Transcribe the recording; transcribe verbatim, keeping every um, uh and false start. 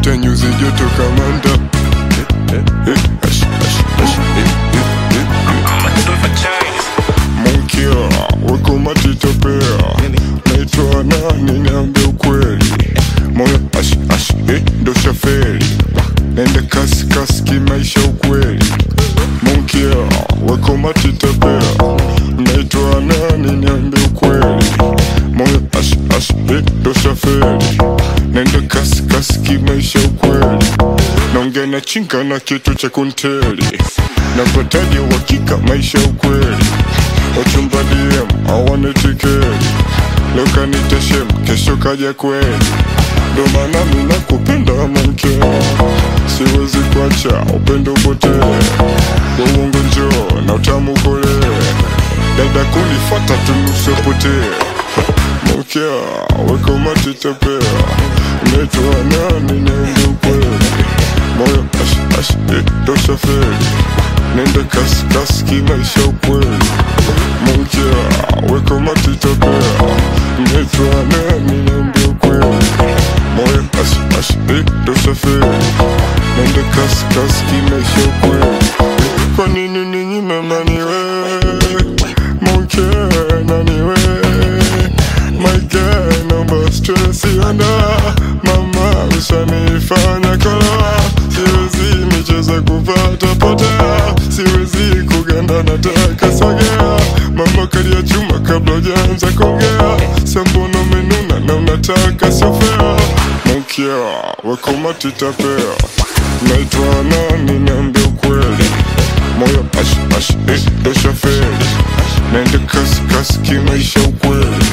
hata nyuzi joto kamanda. Eh, eh, ash, ash, ash, eh, eh, eh, eh. Monkia, weko matitapea. Naitwa nani niambie ukweli. Moyo ash, ash, eh, ndo shaferi. Nende kasi kasi kimaisha ukweli. Monkia, weko matitapea. Naitwa nani niambie ukweli. Moyo ash, ash, eh, ndo shaferi. Nende kasi kasi kimaisha ukweli. Naongea na chinga na kitu cha kunteli. Napataje uhakika maisha ukweli. Wachumba D M hawana tikeli. Leo kanita shem, kesho kaja kweli. Ndo maana mimi nakupenda Monkia. Siwezi kuacha upendo upotee. Uongo njoo na utamu kule. Dada kunifata tunusipotee. Monkia, weko matitapea. Naitwa nani niambie ukweli. Moyo ash, ash, eh, ndo shaferi. Nenda kasi kasi kimaisha ukweli. Monkia, weko matitapea. Naitwa nani niambie ukweli. Moyo ash, ash, eh, ndo shaferi. Nenda kasi kasi kimaisha ukweli. Kwa nini ninyi mama niwe Monkia naniwe. My girl, naomba stress ianda. Mama ushanifanya kala. Siwezi micheza kupata pata. Siwezi kuganda nataka sogea. Mama kalia chuma kabla hujaanza kuongea. Sambono menuna na unataka sofea. Monkia, weko matitapea. Naitwa nani niambie ukweli. Moyo ash, ash, eh, ndo shaferi. Nende kasi kasi kimaisha ukweli.